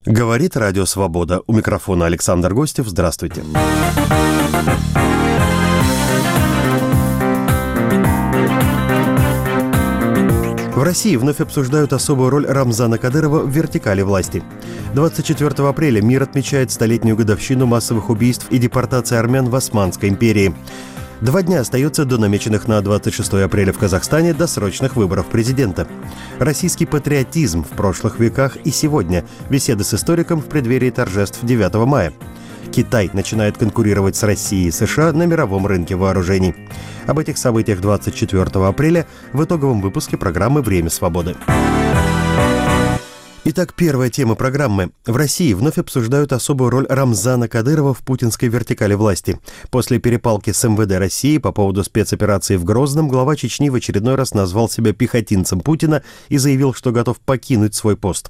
Говорит Радио Свобода. У микрофона Александр Гостев. Здравствуйте. В России вновь обсуждают особую роль Рамзана Кадырова в вертикали власти. 24 апреля мир отмечает столетнюю годовщину массовых убийств и депортации армян в Османской империи. 2 дня остается до намеченных на 26 апреля в Казахстане досрочных выборов президента. Российский патриотизм в прошлых веках и сегодня. Беседы с историком в преддверии торжеств 9 мая. Китай начинает конкурировать с Россией и США на мировом рынке вооружений. Об этих событиях 24 апреля в итоговом выпуске программы «Время свободы». Итак, первая тема программы. В России вновь обсуждают особую роль Рамзана Кадырова в путинской вертикали власти. После перепалки с МВД России по поводу спецоперации в Грозном глава Чечни в очередной раз назвал себя пехотинцем Путина и заявил, что готов покинуть свой пост.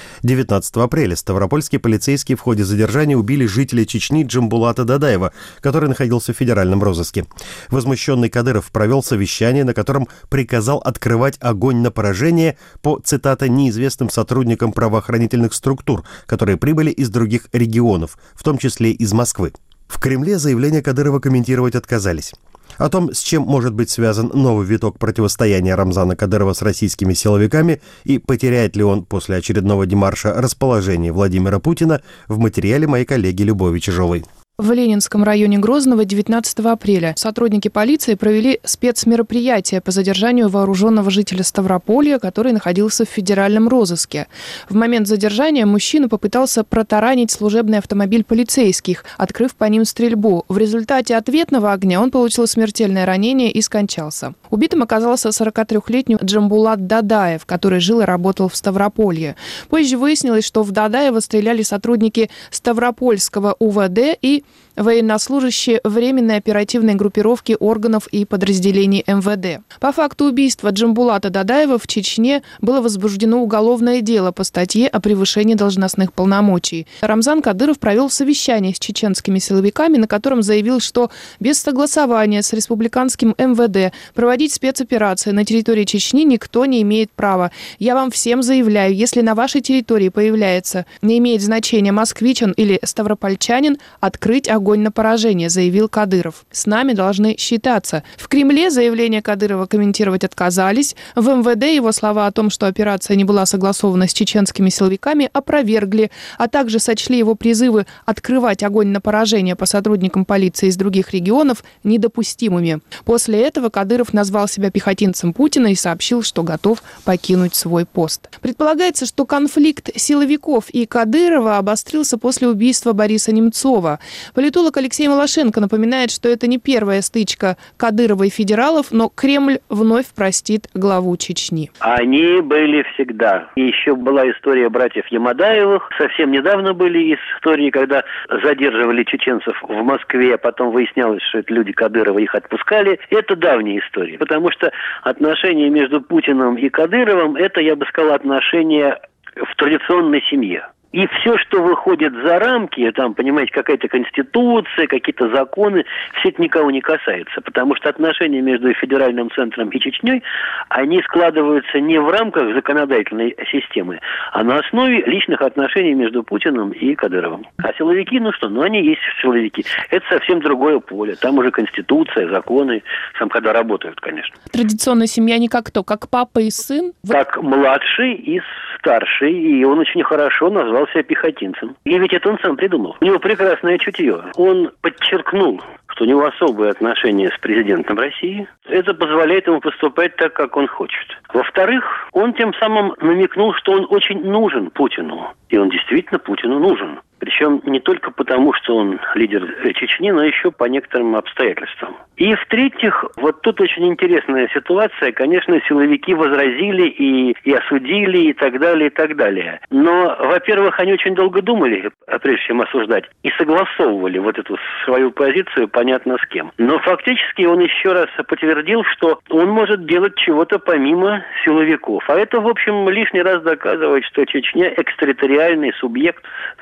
19 апреля ставропольские полицейские в ходе задержания убили жителя Чечни Джамбулата Дадаева, который находился в федеральном розыске. Возмущенный Кадыров провел совещание, на котором приказал открывать огонь на поражение по, цитата, неизвестным сотрудникам правоохранительных структур, которые прибыли из других регионов, в том числе из Москвы. В Кремле заявление Кадырова комментировать отказались. О том, с чем может быть связан новый виток противостояния Рамзана Кадырова с российскими силовиками и потеряет ли он после очередного демарша расположение Владимира Путина, в материале моей коллеги Любови Чижовой. В Ленинском районе Грозного 19 апреля сотрудники полиции провели спецмероприятие по задержанию вооруженного жителя Ставрополья, который находился в федеральном розыске. В момент задержания мужчина попытался протаранить служебный автомобиль полицейских, открыв по ним стрельбу. В результате ответного огня он получил смертельное ранение и скончался. Убитым оказался 43-летний Джамбулат Дадаев, который жил и работал в Ставрополье. Позже выяснилось, что в Дадаева стреляли сотрудники Ставропольского УВД и военнослужащие временной оперативной группировки органов и подразделений МВД. По факту убийства Джамбулата Дадаева в Чечне было возбуждено уголовное дело по статье о превышении должностных полномочий. Рамзан Кадыров провел совещание с чеченскими силовиками, на котором заявил, что без согласования с республиканским МВД проводить спецоперации на территории Чечни никто не имеет права. Я вам всем заявляю, если на вашей территории появляется, не имеет значения москвичен или ставропольчанин, открыть огонь на поражение, заявил Кадыров. С нами должны считаться. В Кремле заявление Кадырова комментировать отказались. В МВД его слова о том, что операция не была согласована с чеченскими силовиками, опровергли, а также сочли его призывы открывать огонь на поражение по сотрудникам полиции из других регионов недопустимыми. После этого Кадыров назвал себя пехотинцем Путина и сообщил, что готов покинуть свой пост. Предполагается, что конфликт силовиков и Кадырова обострился после убийства Бориса Немцова. Политолог Алексей Малашенко напоминает, что это не первая стычка Кадырова и федералов, но Кремль вновь простит главу Чечни. Они были всегда. И еще была история братьев Ямадаевых. Совсем недавно были истории, когда задерживали чеченцев в Москве, а потом выяснялось, что это люди Кадырова, их отпускали. Это давняя история. Потому что отношения между Путиным и Кадыровым, это, я бы сказал, отношения в традиционной семье. И все, что выходит за рамки, там, понимаете, какая-то конституция, какие-то законы, все это никого не касается. Потому что отношения между федеральным центром и Чечней, они складываются не в рамках законодательной системы, а на основе личных отношений между Путиным и Кадыровым. А силовики, они есть силовики. Это совсем другое поле. Там уже конституция, законы, там когда работают, конечно. Традиционная семья не как кто, как папа и сын? Как младший и старший, и он очень хорошо назвал себя пехотинцем. И ведь это он сам придумал. У него прекрасное чутье. Он подчеркнул, что у него особые отношения с президентом России. Это позволяет ему поступать так, как он хочет. Во-вторых, он тем самым намекнул, что он очень нужен Путину. И он действительно Путину нужен. Причем не только потому, что он лидер Чечни, но еще по некоторым обстоятельствам. И в-третьих, вот тут очень интересная ситуация. Конечно, силовики возразили и осудили, и так далее, и так далее. Но, во-первых, они очень долго думали, прежде чем осуждать, и согласовывали вот эту свою позицию понятно с кем. Но фактически он еще раз подтвердил, что он может делать чего-то помимо силовиков. А это, в общем, лишний раз доказывает, что Чечня экстерриториальный субъект,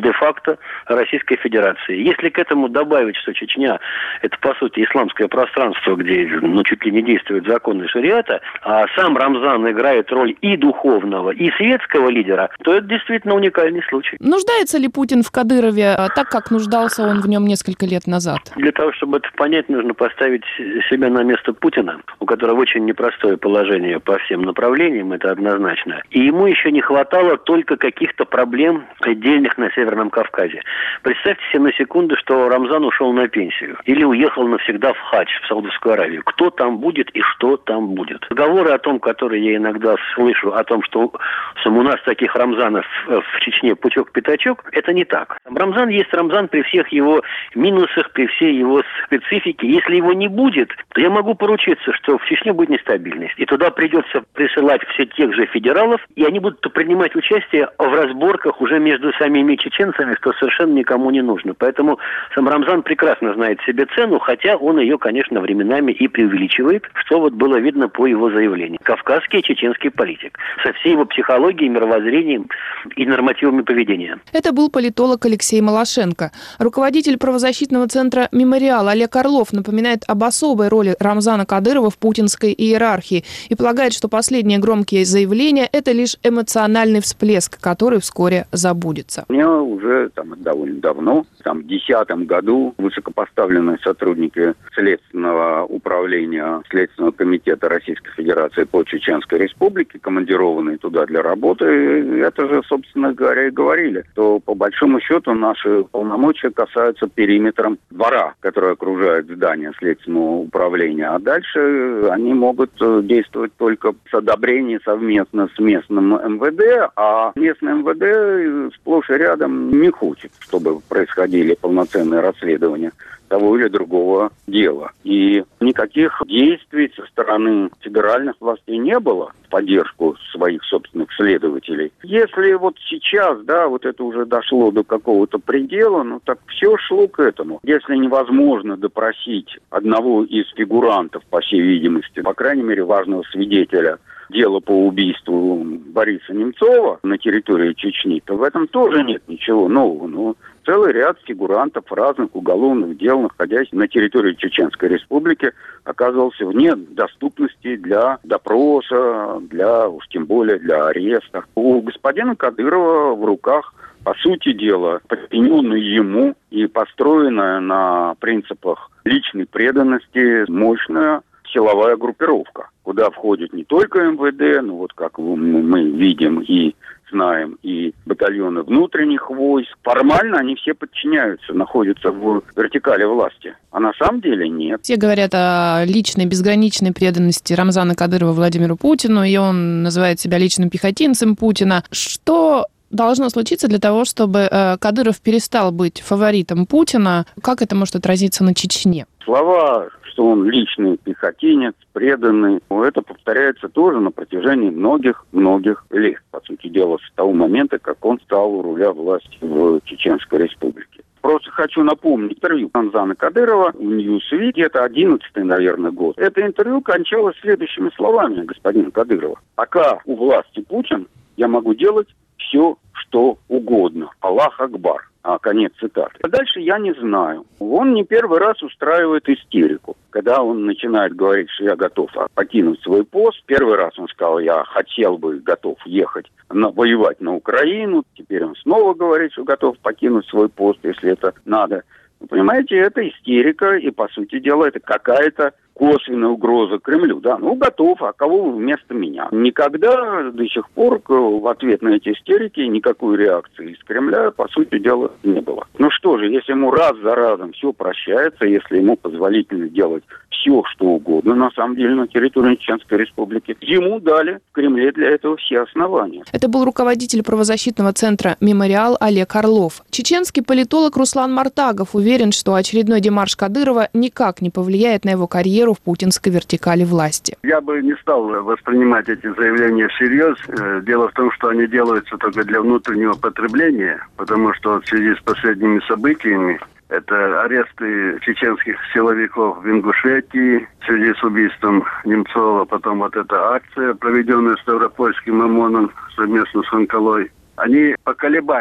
де-факто Российской Федерации. Если к этому добавить, что Чечня – это, по сути, исламское пространство, где чуть ли не действуют законы шариата, а сам Рамзан играет роль и духовного, и светского лидера, то это действительно уникальный случай. Нуждается ли Путин в Кадырове так, как нуждался он в нем несколько лет назад? Для того, чтобы это понять, нужно поставить себя на место Путина, у которого очень непростое положение по всем направлениям, это однозначно. И ему еще не хватало только каких-то проблем отдельных на Северном Кавказе. Представьте себе на секунду, что Рамзан ушел на пенсию или уехал навсегда в хадж, в Саудовскую Аравию. Кто там будет и что там будет? Разговоры о том, которые я иногда слышу, о том, что у нас таких Рамзанов в Чечне пучок-пятачок, это не так. Рамзан есть Рамзан при всех его минусах, при всей его специфике. Если его не будет, то я могу поручиться, что в Чечне будет нестабильность. И туда придется присылать все тех же федералов, и они будут принимать участие в разборках уже между самими чеченцами, что совершенно никому не нужно. Поэтому сам Рамзан прекрасно знает себе цену, хотя он ее, конечно, временами и преувеличивает, что вот было видно по его заявлению. Кавказский чеченский политик. Со всей его психологией, мировоззрением и нормативами поведения. Это был политолог Алексей Малашенко. Руководитель правозащитного центра «Мемориал» Олег Орлов напоминает об особой роли Рамзана Кадырова в путинской иерархии и полагает, что последние громкие заявления – это лишь эмоциональный всплеск, который вскоре забудется. Мне уже довольно давно, в 2010 году, высокопоставленные сотрудники Следственного управления Следственного комитета Российской Федерации по Чеченской Республике, командированные туда для работы, это же, собственно говоря, и говорили, что по большому счету наши полномочия касаются периметром двора, который окружает здание Следственного управления, а дальше они могут действовать только с одобрения совместно с местным МВД, а местное МВД сплошь и рядом не хочет, чтобы происходили полноценные расследования того или другого дела. И никаких действий со стороны федеральных властей не было в поддержку своих собственных следователей. Если вот сейчас, это уже дошло до какого-то предела, так все шло к этому. Если невозможно допросить одного из фигурантов, по всей видимости, по крайней мере, важного свидетеля дела по убийству Бориса Немцова на территории Чечни, то в этом тоже нет ничего нового. Но целый ряд фигурантов разных уголовных дел, находясь на территории Чеченской Республики, оказывался вне доступности для допроса, уж тем более для ареста. У господина Кадырова в руках, по сути дела, подчиненная ему и построенная на принципах личной преданности мощная силовая группировка, куда входит не только МВД, но как мы видим и знаем, и батальоны внутренних войск. Формально они все подчиняются, находятся в вертикали власти. А на самом деле нет. Все говорят о личной, безграничной преданности Рамзана Кадырова Владимиру Путину, и он называет себя личным пехотинцем Путина. Что должно случиться для того, чтобы Кадыров перестал быть фаворитом Путина? Как это может отразиться на Чечне? Слова, что он личный пехотинец, преданный, это повторяется тоже на протяжении многих лет. По сути дела, с того момента, как он стал у руля власти в Чеченской Республике. Просто хочу напомнить интервью Рамзана Кадырова в Newsweek, это 11-й, наверное, год. Это интервью кончалось следующими словами господина Кадырова. Пока у власти Путин, я могу делать все, что угодно. Аллах Акбар. Конец цитаты. А дальше я не знаю. Он не первый раз устраивает истерику. Когда он начинает говорить, что я готов покинуть свой пост. Первый раз он сказал, я готов ехать воевать на Украину. Теперь он снова говорит, что готов покинуть свой пост, если это надо. Вы понимаете, это истерика, и, по сути дела, это какая-то косвенная угроза Кремлю. Готов, а кого вы вместо меня? Никогда до сих пор в ответ на эти истерики никакой реакции из Кремля, по сути дела, не было. Что же, если ему раз за разом все прощается, если ему позволительно делать все, что угодно, на самом деле, на территории Чеченской Республики, ему дали в Кремле для этого все основания. Это был руководитель правозащитного центра «Мемориал» Олег Орлов. Чеченский политолог Руслан Мартагов уверен, что очередной демарш Кадырова никак не повлияет на его карьеру в путинской вертикали власти. Я бы не стал воспринимать эти заявления всерьез. Дело в том, что они делаются только для внутреннего потребления, потому что в связи с последними событиями, это аресты чеченских силовиков в Ингушетии в связи с убийством Немцова, потом эта акция, проведенная Ставропольским ОМОНом совместно с Анкалой, они поколебали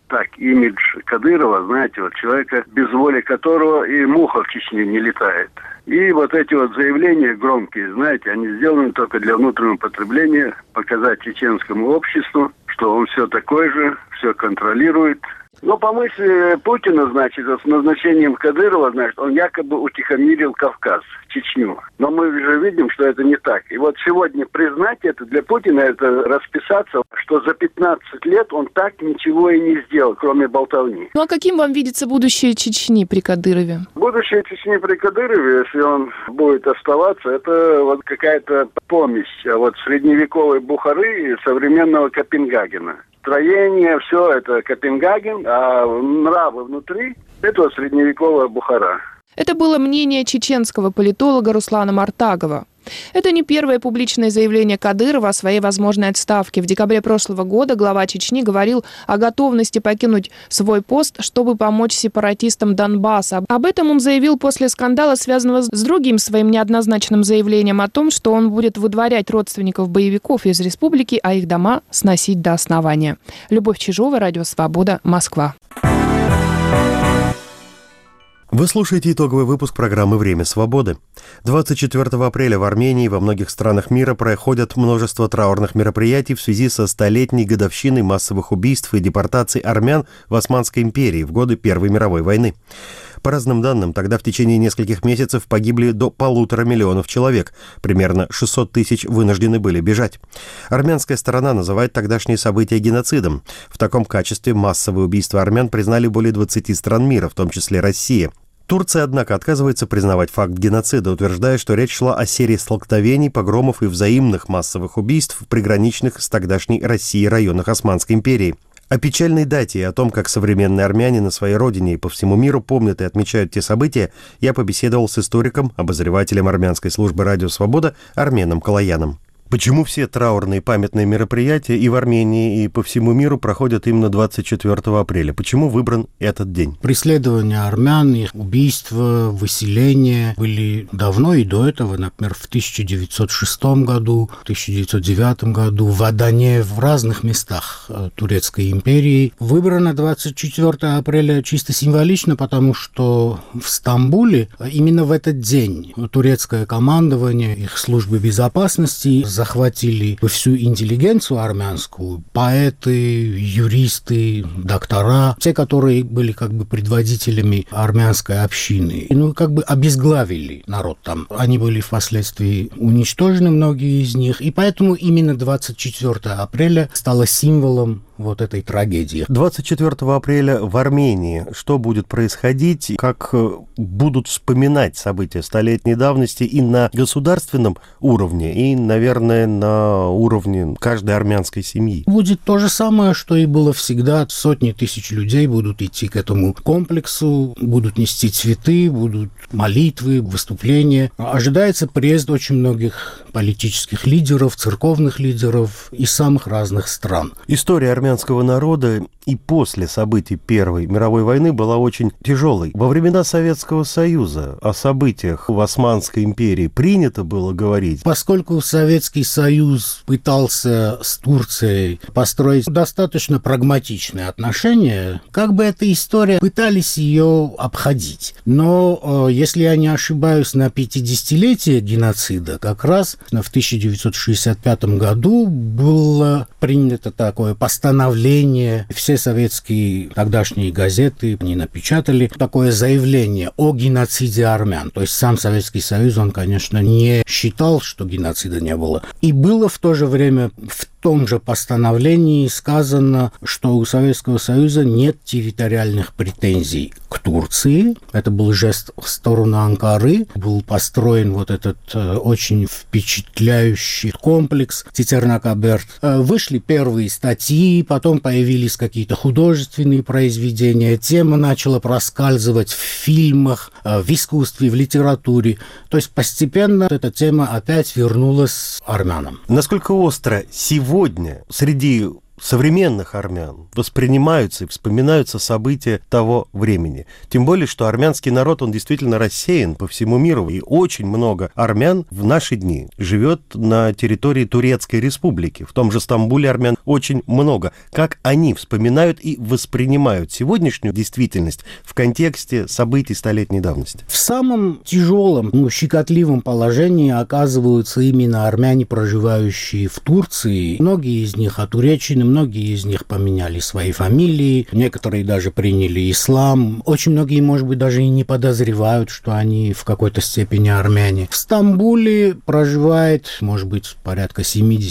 так имидж Кадырова, знаете, вот человека, без воли которого и муха в Чечне не летает. И вот эти вот заявления громкие, знаете, они сделаны только для внутреннего потребления, показать чеченскому обществу, что он все такой же, все контролирует. Но по мысли Путина, значит, с назначением Кадырова, значит, он якобы утихомирил Кавказ, Чечню. Но мы же видим, что это не так. И вот сегодня признать это для Путина, это расписаться, что за 15 лет он так ничего и не сделал, кроме болтовни. Ну а каким вам видится будущее Чечни при Кадырове? Будущее Чечни при Кадырове, если он будет оставаться, это вот какая-то помесь вот средневековой Бухары и современного Копенгагена. Строение, все это Копенгаген, а нравы внутри – это вот средневековая Бухара. Это было мнение чеченского политолога Руслана Мартагова. Это не первое публичное заявление Кадырова о своей возможной отставке. В декабре прошлого года глава Чечни говорил о готовности покинуть свой пост, чтобы помочь сепаратистам Донбасса. Об этом он заявил после скандала, связанного с другим своим неоднозначным заявлением о том, что он будет выдворять родственников боевиков из республики, а их дома сносить до основания. Любовь Чижова, Радио Свобода, Москва. Вы слушаете итоговый выпуск программы «Время свободы». 24 апреля в Армении и во многих странах мира проходят множество траурных мероприятий в связи со столетней годовщиной массовых убийств и депортаций армян в Османской империи в годы Первой мировой войны. По разным данным, тогда в течение нескольких месяцев погибли до 1,5 миллиона человек. Примерно 600 тысяч вынуждены были бежать. Армянская сторона называет тогдашние события геноцидом. В таком качестве массовые убийства армян признали более 20 стран мира, в том числе Россия. Турция, однако, отказывается признавать факт геноцида, утверждая, что речь шла о серии столкновений, погромов и взаимных массовых убийств в приграничных с тогдашней Россией районах Османской империи. О печальной дате и о том, как современные армяне на своей родине и по всему миру помнят и отмечают те события, я побеседовал с историком, обозревателем армянской службы «Радио Свобода» Арменом Колояном. Почему все траурные памятные мероприятия и в Армении, и по всему миру проходят именно 24 апреля? Почему выбран этот день? Преследования армян, их убийства, выселения были давно и до этого. Например, в 1906 году, в 1909 году в Адане, в разных местах Турецкой империи. Выбрано 24 апреля чисто символично, потому что в Стамбуле именно в этот день турецкое командование, их службы безопасности захватили всю интеллигенцию армянскую, поэты, юристы, доктора, те, которые были как бы предводителями армянской общины. Ну, как бы обезглавили народ там. Они были впоследствии уничтожены, многие из них, и поэтому именно 24 апреля стало символом вот этой трагедии. 24 апреля в Армении что будет происходить, как будут вспоминать события столетней давности и на государственном уровне, и, наверное, на уровне каждой армянской семьи? Будет то же самое, что и было всегда. Сотни тысяч людей будут идти к этому комплексу, будут нести цветы, будут молитвы, выступления. Ожидается приезд очень многих политических лидеров, церковных лидеров из самых разных стран. История армянского народа и после событий Первой мировой войны была очень тяжелой. Во времена Советского Союза о событиях в Османской империи принято было говорить. Поскольку Советский Союз пытался с Турцией построить достаточно прагматичные отношения, как бы эта история пытались ее обходить. Но, если я не ошибаюсь, на 50-летие геноцида как раз в 1965 году было принято такое постановление. Все советские тогдашние газеты не напечатали такое заявление о геноциде армян. То есть сам Советский Союз, он, конечно, не считал, что геноцида не было. И было в то же время в том же постановлении сказано, что у Советского Союза нет территориальных претензий к Турции. Это был жест в сторону Анкары. Был построен вот этот очень впечатляющий комплекс Тетернакаберт. Вышли первые статьи, потом появились какие-то художественные произведения. Тема начала проскальзывать в фильмах, в искусстве, в литературе. То есть постепенно эта тема опять вернулась армянам. Насколько остро сегодня среди современных армян воспринимаются и вспоминаются события того времени. Тем более, что армянский народ, он действительно рассеян по всему миру, и очень много армян в наши дни живет на территории Турецкой Республики. В том же Стамбуле армян очень много. Как они вспоминают и воспринимают сегодняшнюю действительность в контексте событий столетней давности? В самом тяжелом, щекотливом положении оказываются именно армяне, проживающие в Турции. Многие из них отуречены, многие из них поменяли свои фамилии, некоторые даже приняли ислам. Очень многие, может быть, даже и не подозревают, что они в какой-то степени армяне. В Стамбуле проживает, может быть, порядка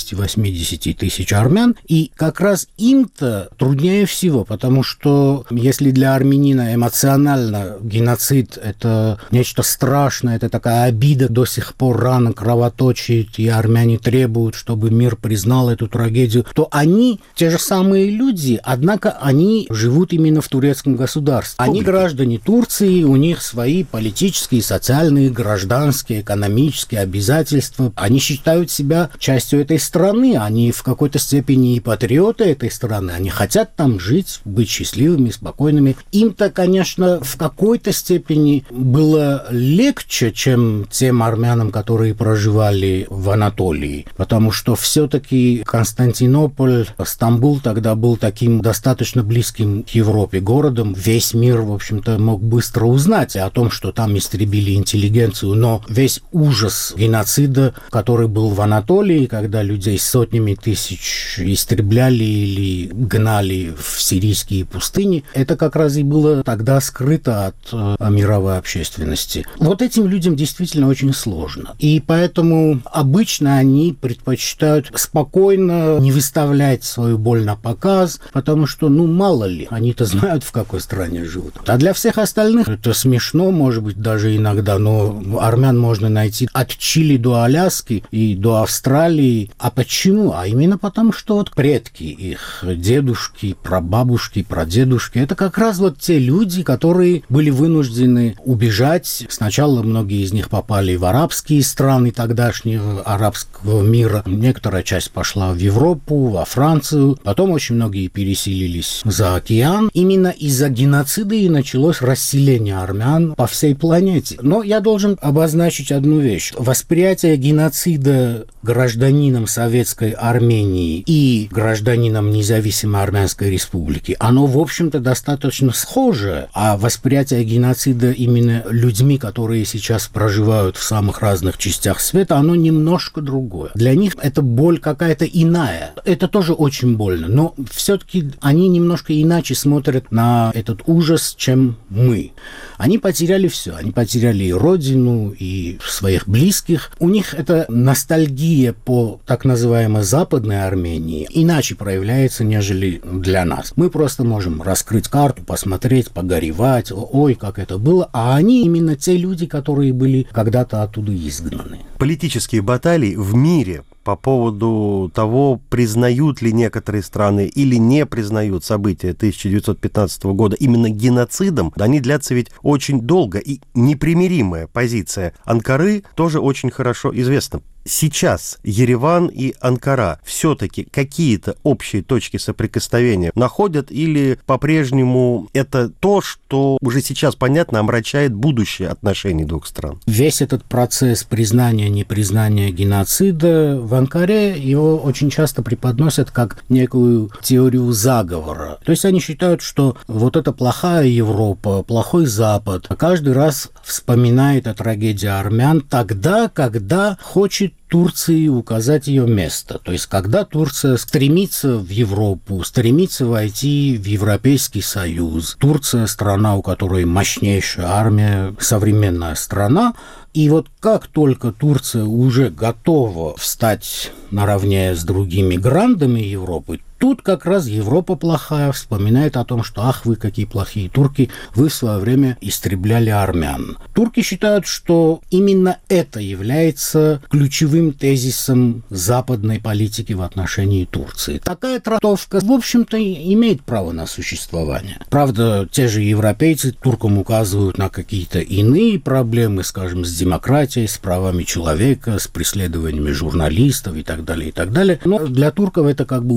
70-80 тысяч армян, и как раз им-то труднее всего, потому что если для армянина эмоционально геноцид — это нечто страшное, это такая обида, до сих пор рано кровоточит, и армяне требуют, чтобы мир признал эту трагедию, то они, те же самые люди, однако они живут именно в турецком государстве. Они граждане Турции, у них свои политические, социальные, гражданские, экономические обязательства. Они считают себя частью этой страны, они в какой-то степени и патриоты этой страны, они хотят там жить, быть счастливыми, спокойными. Им-то, конечно, в какой-то степени было легче, чем тем армянам, которые проживали в Анатолии, потому что все-таки Константинополь, Стамбул тогда был таким достаточно близким к Европе городом. Весь мир, в общем-то, мог быстро узнать о том, что там истребили интеллигенцию, но весь ужас геноцида, который был в Анатолии, когда людей сотнями тысяч истребляли или гнали в сирийские пустыни, это как раз и было тогда скрыто от мировой общественности. Вот этим людям действительно очень сложно. И поэтому обычно они предпочитают спокойно не выставлять свою боль на показ, потому что, мало ли, они-то знают, в какой стране живут. А для всех остальных это смешно, может быть, даже иногда, но армян можно найти от Чили до Аляски и до Австралии. А почему? А именно потому, что вот предки их, дедушки, прабабушки, прадедушки, это как раз вот те люди, которые были вынуждены убежать. Сначала многие из них попали в арабские страны тогдашнего арабского мира. Некоторая часть пошла в Европу, во Францию. Потом очень многие переселились за океан. Именно из-за геноцида и началось расселение армян по всей планете. Но я должен обозначить одну вещь. Восприятие геноцида гражданином Советской Армении и гражданином независимой Армянской Республики, оно, в общем-то, достаточно схоже, а восприятие геноцида именно людьми, которые сейчас проживают в самых разных частях света, оно немножко другое. Для них эта боль какая-то иная. Это тоже очень больно, но все-таки они немножко иначе смотрят на этот ужас, чем мы. Они потеряли все. Они потеряли и родину, и своих близких. У них эта ностальгия по так называемой Западной Армении иначе проявляется, нежели для нас. Мы просто можем раскрыть карту, посмотреть, погоревать, ой, как это было. А они именно те люди, которые были когда-то оттуда изгнаны. Политические баталии в мире по поводу того, признают ли некоторые страны или не признают события 1915 года именно геноцидом, они длятся ведь очень долго, и непримиримая позиция Анкары тоже очень хорошо известна. Сейчас Ереван и Анкара все-таки какие-то общие точки соприкосновения находят, или по-прежнему это то, что уже сейчас, понятно, омрачает будущее отношений двух стран? Весь этот процесс признания, непризнания геноцида в Анкаре, его очень часто преподносят как некую теорию заговора. То есть они считают, что вот эта плохая Европа, плохой Запад каждый раз вспоминает о трагедии армян тогда, когда хочет Турции указать ее место. То есть, когда Турция стремится в Европу, стремится войти в Европейский Союз, Турция — страна, у которой мощнейшая армия, современная страна, и вот как только Турция уже готова встать наравне с другими грандами Европы, тут как раз Европа плохая вспоминает о том, что ах, вы какие плохие турки, вы в свое время истребляли армян. Турки считают, что именно это является ключевым тезисом западной политики в отношении Турции. Такая трактовка, в общем-то, имеет право на существование. Правда, те же европейцы туркам указывают на какие-то иные проблемы, скажем, с демократией, с правами человека, с преследованиями журналистов и так далее, и так далее. Но для турков это как бы уходит на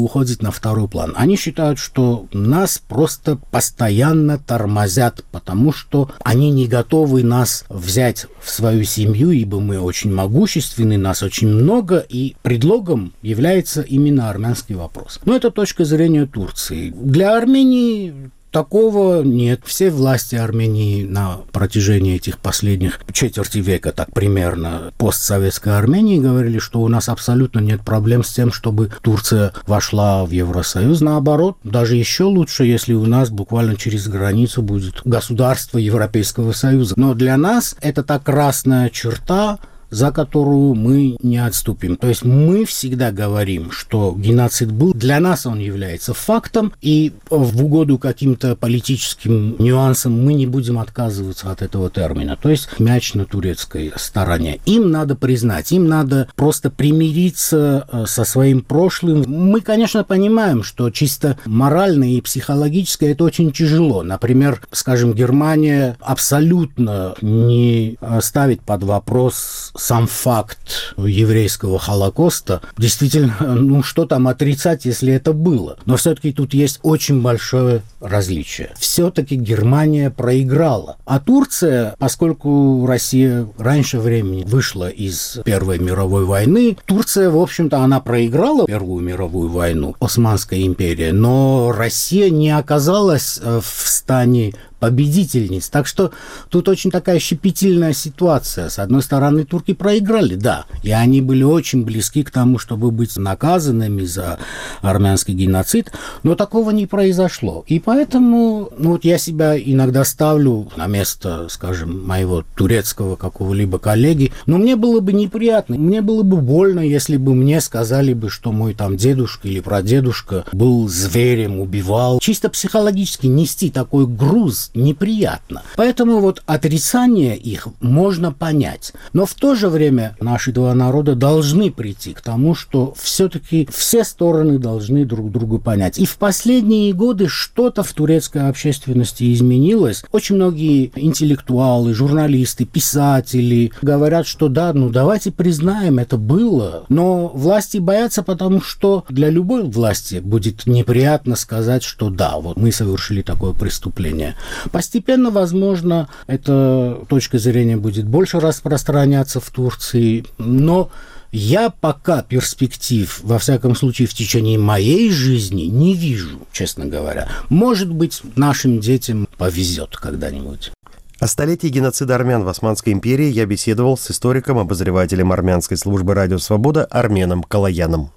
на второй план. Они считают, что нас просто постоянно тормозят, потому что они не готовы нас взять в свою семью, ибо мы очень могущественны, нас очень много, и предлогом является именно армянский вопрос. Но это точка зрения Турции. Для Армении такого нет. Все власти Армении на протяжении этих последних четверти века, так примерно, постсоветской Армении говорили, что у нас абсолютно нет проблем с тем, чтобы Турция вошла в Евросоюз. Наоборот, даже еще лучше, если у нас буквально через границу будет государство Европейского Союза. Но для нас это та красная черта, за которую мы не отступим. То есть мы всегда говорим, что геноцид был, для нас он является фактом, и в угоду каким-то политическим нюансам мы не будем отказываться от этого термина. То есть мяч на турецкой стороне. Им надо признать, им надо просто примириться со своим прошлым. Мы, конечно, понимаем, что чисто морально и психологически это очень тяжело. Например, скажем, Германия абсолютно не ставит под вопрос сам факт еврейского Холокоста. Действительно, что там отрицать, если это было? Но все-таки тут есть очень большое различие. Все-таки Германия проиграла. А Турция, поскольку Россия раньше времени вышла из Первой мировой войны, Турция, в общем-то, она проиграла Первую мировую войну, Османская империя, но Россия не оказалась в стане победительниц. Так что тут очень такая щепетильная ситуация. С одной стороны, турки проиграли, да, и они были очень близки к тому, чтобы быть наказанными за армянский геноцид, но такого не произошло. И поэтому, вот я себя иногда ставлю на место, скажем, моего турецкого какого-либо коллеги, но мне было бы неприятно, мне было бы больно, если бы мне сказали бы, что мой там дедушка или прадедушка был зверем, убивал. Чисто психологически нести такой груз неприятно. Поэтому вот отрицание их можно понять. Но в то же время наши два народа должны прийти к тому, что все-таки все стороны должны друг друга понять. И в последние годы что-то в турецкой общественности изменилось. Очень многие интеллектуалы, журналисты, писатели говорят, что да, давайте признаем, это было. Но власти боятся, потому что для любой власти будет неприятно сказать, что да, вот мы совершили такое преступление. Постепенно, возможно, эта точка зрения будет больше распространяться в Турции, но я пока перспектив, во всяком случае, в течение моей жизни не вижу, честно говоря. Может быть, нашим детям повезет когда-нибудь. О столетии геноцида армян в Османской империи я беседовал с историком, обозревателем армянской службы «Радио Свобода» Арменом Калаяном.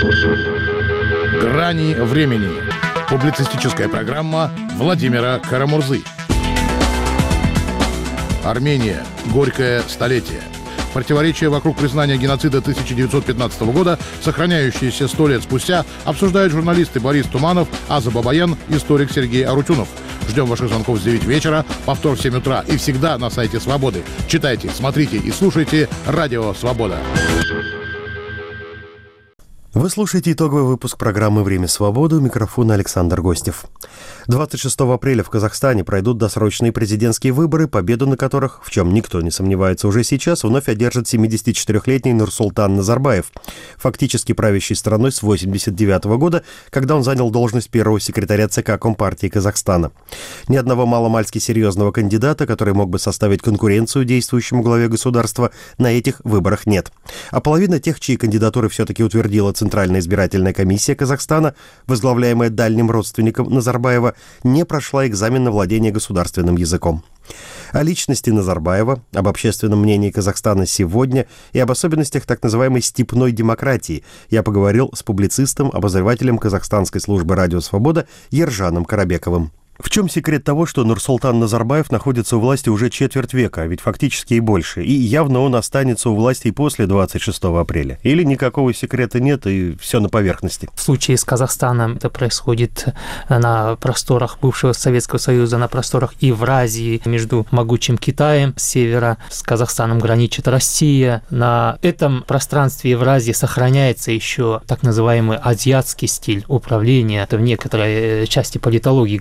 «Грани времени». Публицистическая программа Владимира Карамурзы. Армения. Горькое столетие. Противоречия вокруг признания геноцида 1915 года, сохраняющиеся 100 лет спустя, обсуждают журналисты Борис Туманов, Аза Бабаян, историк Сергей Арутюнов. Ждем ваших звонков с 9 вечера, повтор в 7 утра и всегда на сайте Свободы. Читайте, смотрите и слушайте «Радио Свобода». Вы слушаете итоговый выпуск программы «Время свободы». У микрофона Александр Гостев. 26 апреля в Казахстане пройдут досрочные президентские выборы, победу на которых, в чем никто не сомневается уже сейчас, вновь одержит 74-летний Нурсултан Назарбаев, фактически правящий страной с 1989 года, когда он занял должность первого секретаря ЦК Компартии Казахстана. Ни одного маломальски серьезного кандидата, который мог бы составить конкуренцию действующему главе государства, на этих выборах нет. А половина тех, чьи кандидатуры все-таки утвердила Центральная избирательная комиссия Казахстана, возглавляемая дальним родственником Назарбаева, не прошла экзамен на владение государственным языком. О личности Назарбаева, об общественном мнении Казахстана сегодня и об особенностях так называемой степной демократии я поговорил с публицистом, обозревателем казахстанской службы «Радио Свобода» Ержаном Карабековым. В чем секрет того, что Нурсултан Назарбаев находится у власти уже четверть века, а ведь фактически и больше, и явно он останется у власти и после 26 апреля? Или никакого секрета нет, и все на поверхности? В случае с Казахстаном это происходит на просторах бывшего Советского Союза, на просторах Евразии, между могучим Китаем с севера, с Казахстаном граничит Россия. На этом пространстве Евразии сохраняется еще так называемый азиатский стиль управления. Это в некоторой части политологии говорят, что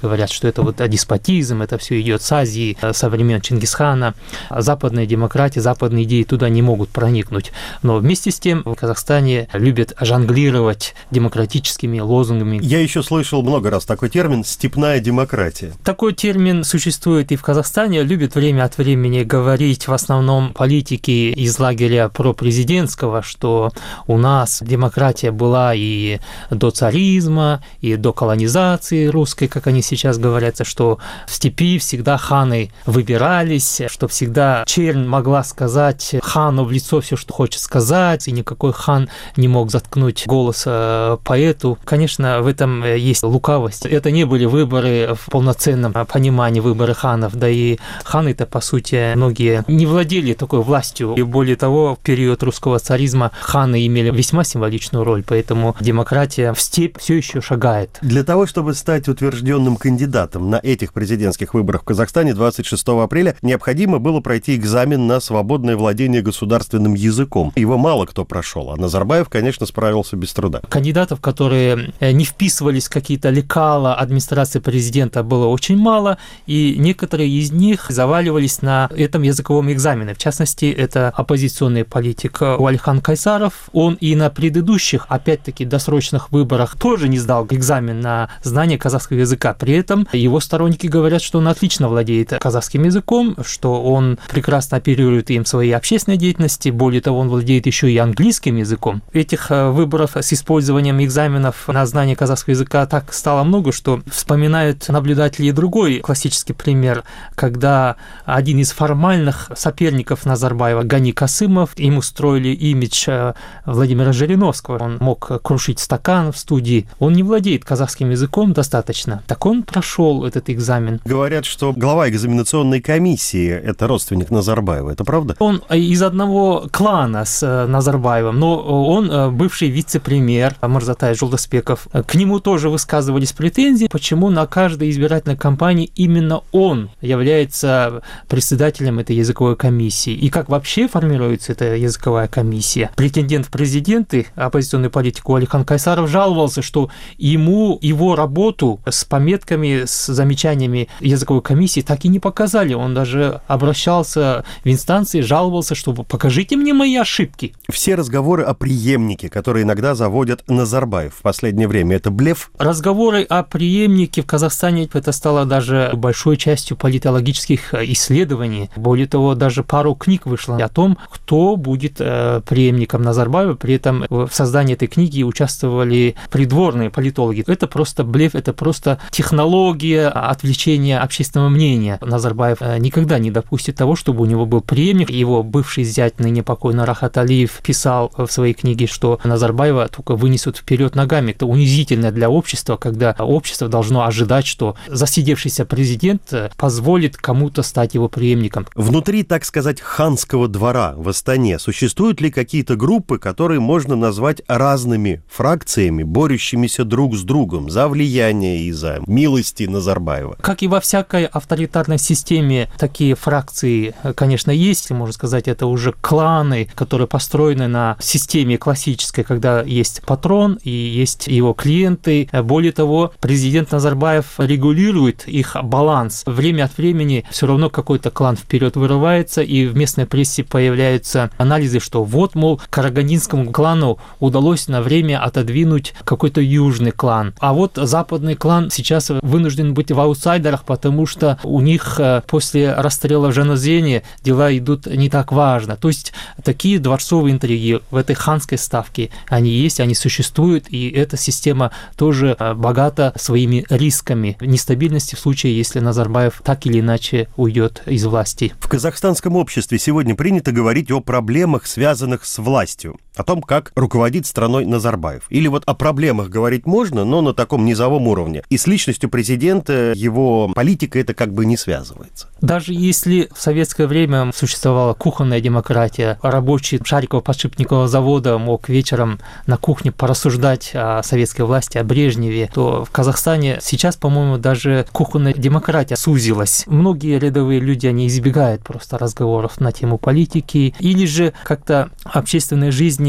это вот деспотизм, это все идет с Азии, со времен Чингисхана. Западная демократия, западные идеи туда не могут проникнуть. Но вместе с тем в Казахстане любят жонглировать демократическими лозунгами. Я еще слышал много раз такой термин «степная демократия». Такой термин существует и в Казахстане. Любят время от времени говорить в основном политики из лагеря пропрезидентского, что у нас демократия была и до царизма, и до колонизации русской, как они сейчас говорят, что в степи всегда ханы выбирались, что всегда чернь могла сказать хану в лицо все, что хочет сказать, и никакой хан не мог заткнуть голос поэту. Конечно, в этом есть лукавость. Это не были выборы в полноценном понимании, выборы ханов, да и ханы-то, по сути, многие не владели такой властью. И более того, в период русского царизма ханы имели весьма символичную роль, поэтому демократия в степь все еще шагает. Для того, чтобы стать утвержденным кандидатом на этих президентских выборах в Казахстане 26 апреля, необходимо было пройти экзамен на свободное владение государственным языком. Его мало кто прошел, а Назарбаев, конечно, справился без труда. Кандидатов, которые не вписывались в какие-то лекала администрации президента, было очень мало, и некоторые из них заваливались на этом языковом экзамене. В частности, это оппозиционный политик Уалихан Кайсаров. Он и на предыдущих, опять-таки, досрочных выборах тоже не сдал экзамен на знание казахского языка. При этом его сторонники говорят, что он отлично владеет казахским языком, что он прекрасно оперирует им в своей общественной деятельности. Более того, он владеет еще и английским языком. Этих выборов с использованием экзаменов на знание казахского языка так стало много, что вспоминают наблюдатели и другой классический пример, когда один из формальных соперников Назарбаева, Гани Касымов, ему строили имидж Владимира Жириновского. Он мог крушить стакан в студии. Он не владеет казахским языком достаточно. Так он прошел этот экзамен. Говорят, что глава экзаменационной комиссии – это родственник Назарбаева. Это правда? Он из одного клана с Назарбаевым, но он бывший вице-премьер Мырзатай Жолдасбеков. К нему тоже высказывались претензии, почему на каждой избирательной кампании именно он является председателем этой языковой комиссии. И как вообще формируется эта языковая комиссия. Претендент в президенты, оппозиционный политик Уалихан Кайсаров, жаловался, что ему его работу с пометками, с замечаниями языковой комиссии так и не показали. Он даже обращался в инстанции, жаловался, что покажите мне мои ошибки. Все разговоры о преемнике, которые иногда заводят Назарбаев в последнее время, это блеф? Разговоры о преемнике в Казахстане это стало даже большой частью политологических исследований. Более того, даже пару книг вышло о том, кто будет преемником Назарбаева. При этом в создании этой книги участвовали придворные политологи. Это просто блеф, это просто технология отвлечения общественного мнения. Назарбаев никогда не допустит того, чтобы у него был преемник. Его бывший зять, ныне покойный Рахат Алиев, писал в своей книге, что Назарбаева только вынесут вперед ногами. Это унизительно для общества, когда общество должно ожидать, что засидевшийся президент позволит кому-то стать его преемником. Внутри, так сказать, ханского двора в Астане существуют ли какие-то группы, которые можно назвать разными фракциями, борющимися друг с другом за влияние и за милости Назарбаева? Как и во всякой авторитарной системе, такие фракции, конечно, есть. Можно сказать, это уже кланы, которые построены на системе классической, когда есть патрон и есть его клиенты. Более того, президент Назарбаев регулирует их баланс. Время от времени все равно какой-то клан вперед вырывается, и в местной прессе появляются анализы, что вот, мол, карагандинскому клану удалось на время отодвинуть какой-то южный клан. А вот западный клан сейчас вынужден быть в аутсайдерах, потому что у них после расстрела в Жаназене дела идут не так важно. То есть такие дворцовые интриги в этой ханской ставке, они есть, они существуют, и эта система тоже богата своими рисками нестабильности в случае, если Назарбаев так или иначе уйдет из власти. В казахстанском обществе сегодня принято говорить о проблемах, связанных с властью, о том, как руководит страной Назарбаев. Или вот о проблемах говорить можно, но на таком низовом уровне. И с личностью президента, его политика это как бы не связывается. Даже если в советское время существовала кухонная демократия, рабочий Шариково-подшипникового завода мог вечером на кухне порассуждать о советской власти, о Брежневе, то в Казахстане сейчас, по-моему, даже кухонная демократия сузилась. Многие рядовые люди, они избегают просто разговоров на тему политики, или же как-то общественной жизни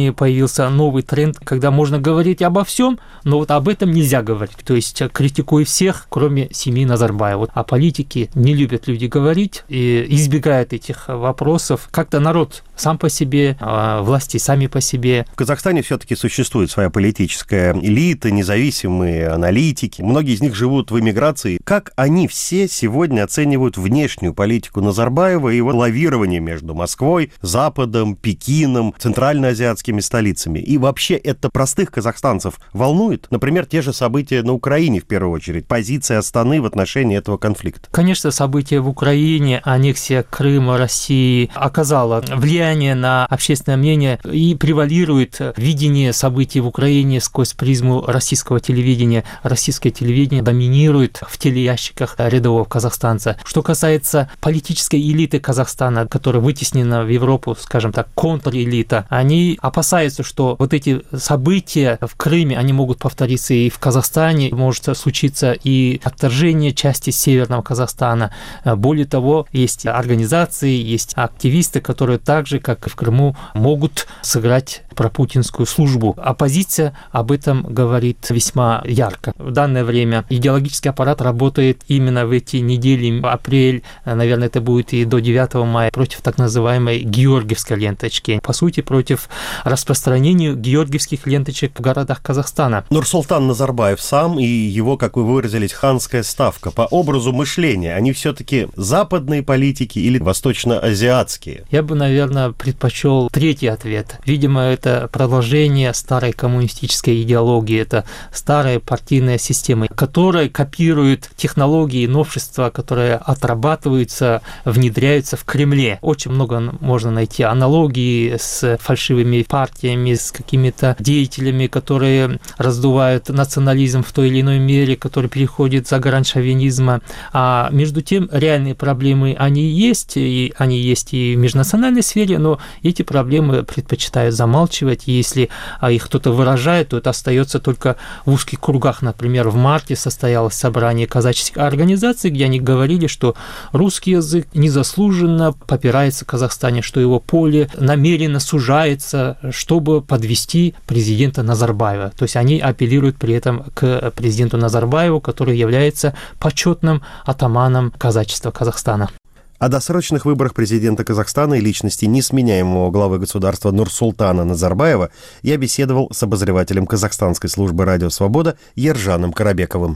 Казахстане появился новый тренд, когда можно говорить обо всем, но вот об этом нельзя говорить. То есть критикуй всех, кроме семьи Назарбаева. О политике не любят люди говорить и избегают этих вопросов. Как-то народ сам по себе, власти сами по себе. В Казахстане все-таки существует своя политическая элита, независимые аналитики. Многие из них живут в эмиграции. Как они все сегодня оценивают внешнюю политику Назарбаева и его лавирование между Москвой, Западом, Пекином, центральноазиатскими столицами? И вообще это простых казахстанцев волнует? Например, те же события на Украине, в первую очередь, позиция Астаны в отношении этого конфликта. Конечно, события в Украине, аннексия Крыма России оказала влияние на общественное мнение и превалирует видение событий в Украине сквозь призму российского телевидения. Российское телевидение доминирует в телеящиках рядового казахстанца. Что касается политической элиты Казахстана, которая вытеснена в Европу, скажем так, контрэлита, они опасаются, что вот эти события в Крыме, они могут повториться и в Казахстане, может случиться и отторжение части Северного Казахстана. Более того, есть организации, есть активисты, которые также, как и в Крыму, могут сыграть пропутинскую службу. Оппозиция об этом говорит весьма ярко. В данное время идеологический аппарат работает именно в эти недели, апрель, наверное, это будет и до 9 мая, против так называемой георгиевской ленточки. По сути, против распространения георгиевских ленточек в городах Казахстана. Нурсултан Назарбаев сам и его, как вы выразились, ханская ставка по образу мышления, они все-таки западные политики или восточноазиатские? Я бы, наверное, предпочел третий ответ. Видимо, это продолжение старой коммунистической идеологии, это старая партийная система, которая копирует технологии и новшества, которые отрабатываются, внедряются в Кремле. Очень много можно найти аналогии с фальшивыми партиями, с какими-то деятелями, которые раздувают национализм в той или иной мере, который переходит за грань шовинизма. А между тем, реальные проблемы, они есть и в межнациональной сфере, но эти проблемы предпочитают замалчивать, и если их кто-то выражает, то это остается только в узких кругах. Например, в марте состоялось собрание казачьих организаций, где они говорили, что русский язык незаслуженно попирается в Казахстане, что его поле намеренно сужается, чтобы подвести президента Назарбаева. То есть они апеллируют при этом к президенту Назарбаеву, который является почетным атаманом казачества Казахстана. О досрочных выборах президента Казахстана и личности несменяемого главы государства Нурсултана Назарбаева я беседовал с обозревателем казахстанской службы «Радио Свобода» Ержаном Карабековым.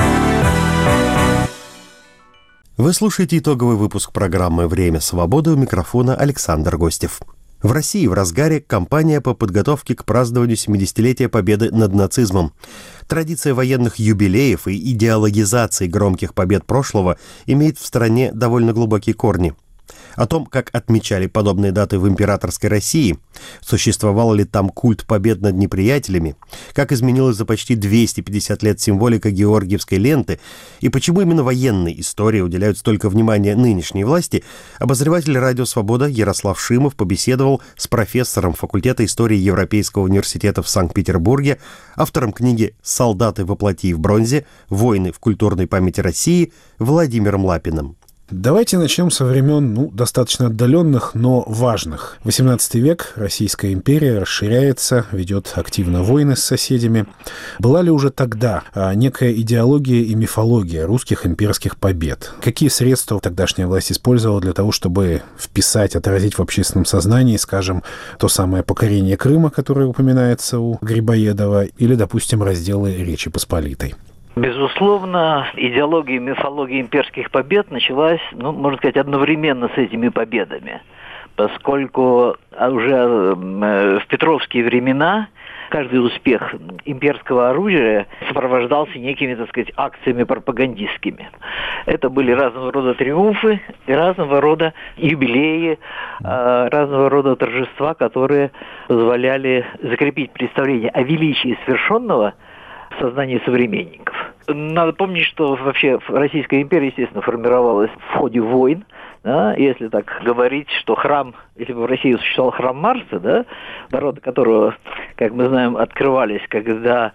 Вы слушаете итоговый выпуск программы «Время свободы», у микрофона Александр Гостев. В России в разгаре кампания по подготовке к празднованию 70-летия победы над нацизмом. Традиция военных юбилеев и идеологизации громких побед прошлого имеет в стране довольно глубокие корни. О том, как отмечали подобные даты в императорской России, существовал ли там культ побед над неприятелями, как изменилась за почти 250 лет символика георгиевской ленты и почему именно военной истории уделяют столько внимания нынешней власти, обозреватель «Радио Свобода» Ярослав Шимов побеседовал с профессором факультета истории Европейского университета в Санкт-Петербурге, автором книги «Солдаты во плоти и в бронзе. Войны в культурной памяти России» Владимиром Лапиным. Давайте начнем со времен, достаточно отдаленных, но важных. 18 век, Российская империя расширяется, ведет активно войны с соседями. Была ли уже тогда некая идеология и мифология русских имперских побед? Какие средства тогдашняя власть использовала для того, чтобы вписать, отразить в общественном сознании, скажем, то самое покорение Крыма, которое упоминается у Грибоедова, или, допустим, разделы Речи Посполитой? Безусловно, идеология и мифология имперских побед началась, можно сказать, одновременно с этими победами, поскольку уже в петровские времена каждый успех имперского оружия сопровождался некими, акциями пропагандистскими. Это были разного рода триумфы и разного рода юбилеи, разного рода торжества, которые позволяли закрепить представление о величии свершенного в сознании современников. Надо помнить, что вообще Российская империя, естественно, формировалась в ходе войн. Да? Если так говорить, что храм, если бы в России существовал храм Марса, да, народы которого, как мы знаем, открывались, когда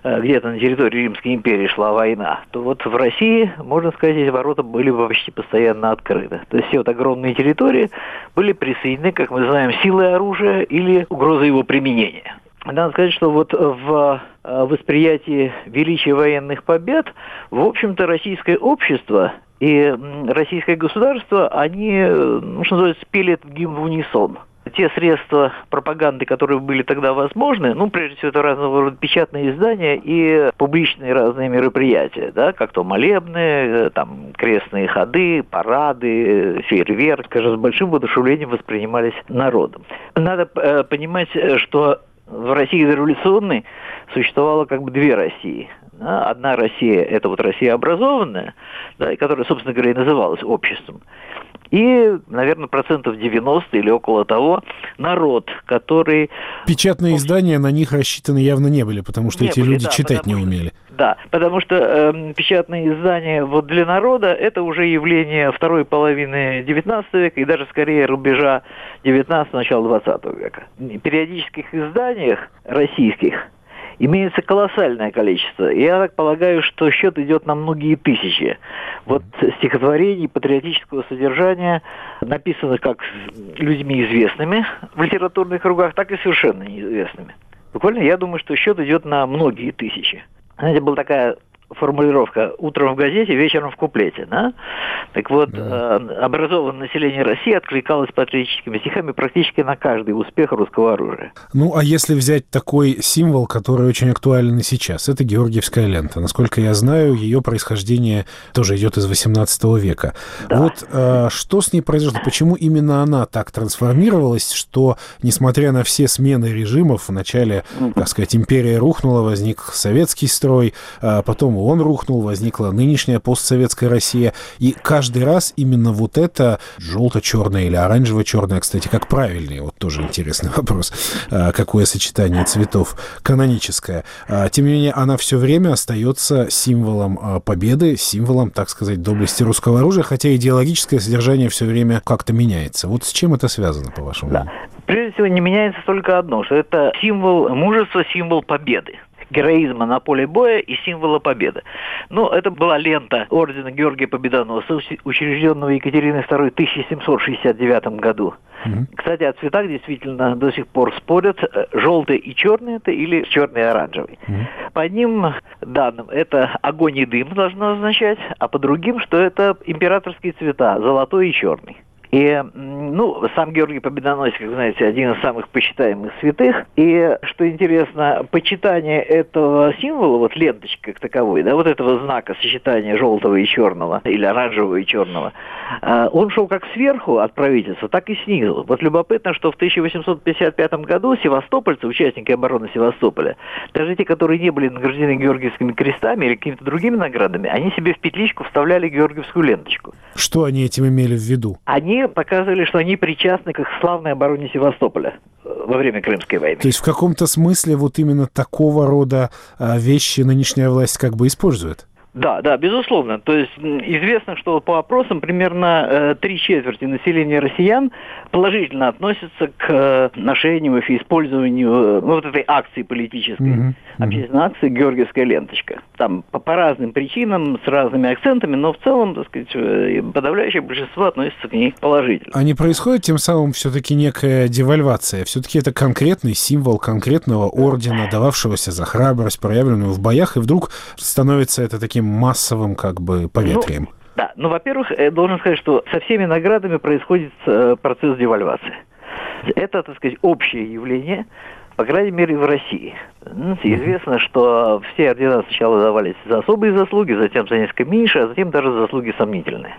где-то на территории Римской империи шла война, то вот в России, можно сказать, эти ворота были бы почти постоянно открыты. То есть все вот огромные территории были присоединены, как мы знаем, силой оружия или угрозой его применения. Надо сказать, что вот в восприятии величия военных побед, в общем-то, российское общество и российское государство, они, что называется, пели этот гимн в унисон. Те средства пропаганды, которые были тогда возможны, прежде всего, это разного рода печатные издания и публичные разные мероприятия, да, как то молебны, там, крестные ходы, парады, фейерверк, скажем, с большим воодушевлением воспринимались народом. Надо понимать, что в России дореволюционной существовало как бы две России. Одна Россия – это вот Россия образованная, да, которая, собственно говоря, и называлась обществом. И, наверное, 90% или около того народ, который... Печатные издания на них рассчитаны явно не были, потому что эти люди читать не умели. Да, потому что печатные издания вот для народа – это уже явление второй половины XIX века и даже скорее рубежа XIX, начала XX века. В периодических изданиях российских имеется колоссальное количество. Я так полагаю, что счет идет на многие тысячи. Вот стихотворений патриотического содержания, написанных как людьми известными в литературных кругах, так и совершенно неизвестными. Буквально, я думаю, что счет идет на многие тысячи. Знаете, была такая формулировка: утром в газете, вечером в куплете. Да? Так вот, образованное население России откликалось патриотическими стихами практически на каждый успех русского оружия. Ну, а если взять такой символ, который очень актуален и сейчас, это Георгиевская лента. Насколько я знаю, ее происхождение тоже идет из XVIII века. Да. Вот что с ней произошло? Почему именно она так трансформировалась, что, несмотря на все смены режимов, вначале, так сказать, империя рухнула, возник советский строй, потом он рухнул, возникла нынешняя постсоветская Россия, и каждый раз именно вот это желто-черное или оранжево-черное, кстати, как правильнее, вот тоже интересный вопрос, какое сочетание цветов каноническое. Тем не менее, она все время остается символом победы, символом, так сказать, доблести русского оружия, хотя идеологическое содержание все время как-то меняется. Вот с чем это связано, по-вашему? Да. Прежде всего, не меняется только одно, что это символ мужества, символ победы, героизма на поле боя и символа победы. Это была лента ордена Георгия Победоносца, учрежденного Екатериной II в 1769 году. Кстати, о цветах действительно до сих пор спорят, желтый и черный это или черный и оранжевый. По одним данным это огонь и дым должно означать, а по другим, что это императорские цвета, золотой и черный. И, сам Георгий Победоносец, как вы знаете, один из самых почитаемых святых. И, что интересно, почитание этого символа, вот ленточки как таковой, да, вот этого знака сочетания желтого и черного, или оранжевого и черного, он шел как сверху от правительства, так и снизу. Вот любопытно, что в 1855 году севастопольцы, участники обороны Севастополя, даже те, которые не были награждены Георгиевскими крестами или какими-то другими наградами, они себе в петличку вставляли георгиевскую ленточку. Что они этим имели в виду? Они показывали, что они причастны к славной обороне Севастополя во время Крымской войны. То есть в каком-то смысле вот именно такого рода вещи нынешняя власть как бы использует? Да, безусловно. То есть известно, что по опросам примерно 3/4 населения россиян положительно относятся к ношению и использованию вот этой акции политической, общественной акции «Георгиевская ленточка». Там по разным причинам, с разными акцентами, но в целом, так сказать, подавляющее большинство относится к ней положительно. А не происходит тем самым все-таки некая девальвация? Все-таки это конкретный символ конкретного ордена, дававшегося за храбрость, проявленную в боях, и вдруг становится это таким массовым как бы поветрием. Да, во-первых, должен сказать, что со всеми наградами происходит процесс девальвации. Это, так сказать, общее явление, по крайней мере, в России. Известно, что все ордена сначала давались за особые заслуги, затем за несколько меньше, а затем даже за заслуги сомнительные.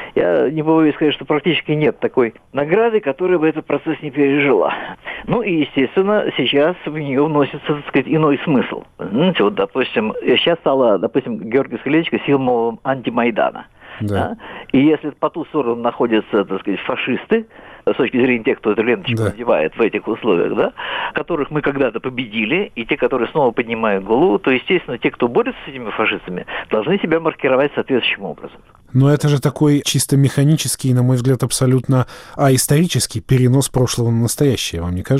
Я не побоюсь сказать, что практически нет такой награды, которая бы этот процесс не пережила. И, естественно, сейчас в нее вносится, так сказать, иной смысл. Знаете, вот, допустим, сейчас стала, Георгиевская ленточка символом антимайдана. Да. И если по ту сторону находятся, так сказать, фашисты, с точки зрения тех, кто эту ленточку надевает в этих условиях, да, которых мы когда-то победили, и те, которые снова поднимают голову, то, естественно, те, кто борется с этими фашистами, должны себя маркировать соответствующим образом. Но это же такой чисто механический, на мой взгляд, абсолютно исторический перенос прошлого на настоящее, вам не кажется?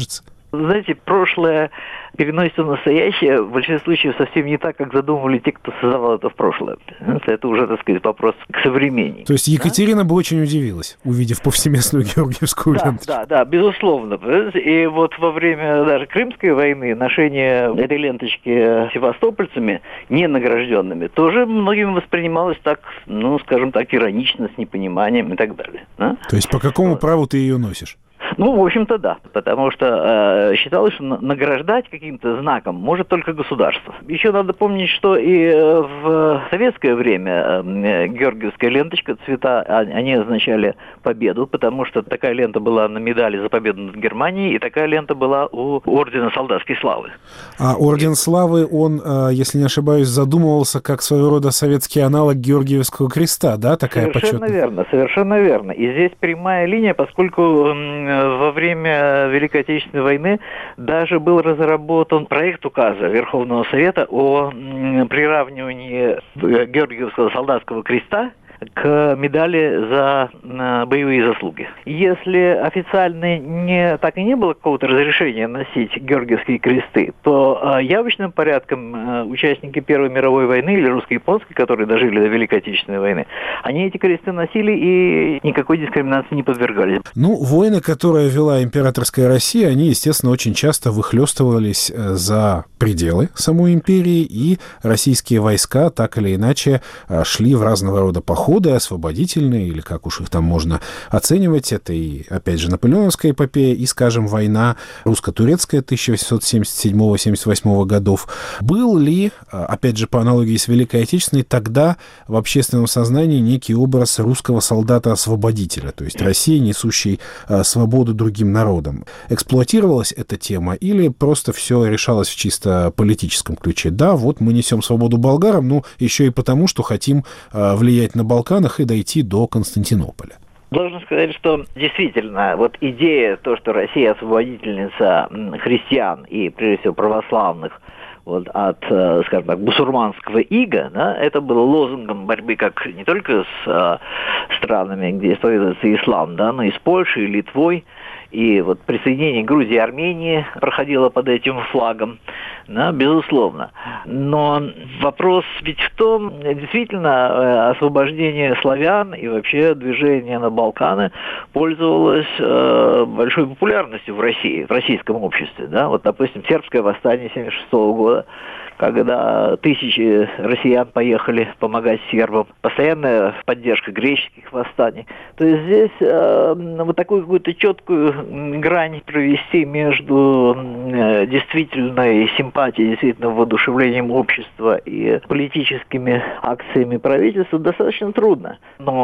Знаете, прошлое переносится в настоящее в большинстве случаев совсем не так, как задумывали те, кто создавал это в прошлое. Это уже, так сказать, вопрос к современнию. То есть Екатерина бы очень удивилась, увидев повсеместную Георгиевскую ленточку. Да, безусловно. И вот во время даже Крымской войны ношение этой ленточки севастопольцами, не награжденными, тоже многими воспринималось так, скажем так, иронично, с непониманием и так далее. Да? То есть по какому праву ты ее носишь? В общем-то, да. Потому что считалось, что награждать каким-то знаком может только государство. Еще надо помнить, что и в советское время георгиевская ленточка, цвета, они означали победу, потому что такая лента была на медали за победу над Германией, и такая лента была у ордена Солдатской славы. А орден славы, он, если не ошибаюсь, задумывался как своего рода советский аналог Георгиевского креста, да? Такая почетная? Совершенно верно. И здесь прямая линия, поскольку во время Великой Отечественной войны даже был разработан проект указа Верховного Совета о приравнивании Георгиевского солдатского креста к медали за боевые заслуги. Если официально так и не было какого-то разрешения носить георгиевские кресты, то явочным порядком участники Первой мировой войны или русско-японской, которые дожили до Великой Отечественной войны, они эти кресты носили и никакой дискриминации не подвергались. Войны, которые вела императорская Россия, они, естественно, очень часто выхлёстывались за пределы самой империи, и российские войска так или иначе шли в разного рода походы, освободительные, или как уж их там можно оценивать. Это и, опять же, наполеоновская эпопея, и, скажем, война русско-турецкая 1877-78 годов. Был ли, опять же, по аналогии с Великой Отечественной, тогда в общественном сознании некий образ русского солдата-освободителя, то есть России, несущей свободу другим народам? Эксплуатировалась эта тема или просто все решалось в чисто политическом ключе? Да, вот мы несем свободу болгарам, еще и потому, что хотим влиять на Балканах и дойти до Константинополя. Должен сказать, что действительно, идея, то, что Россия освободительница христиан и, прежде всего, православных, от, скажем так, бусурманского ига, это было лозунгом борьбы как не только с странами, где исповедуется ислам, но и с Польшей, Литвой. И присоединение Грузии и Армении проходило под этим флагом, безусловно. Но вопрос ведь в том, действительно, освобождение славян и вообще движение на Балканы пользовалось большой популярностью в России, в российском обществе. Допустим, сербское восстание 1976 года, когда тысячи россиян поехали помогать сербам, постоянная поддержка греческих восстаний. То есть здесь такую какую-то четкую грань провести между действительной симпатией, действительно воодушевлением общества и политическими акциями правительства достаточно трудно.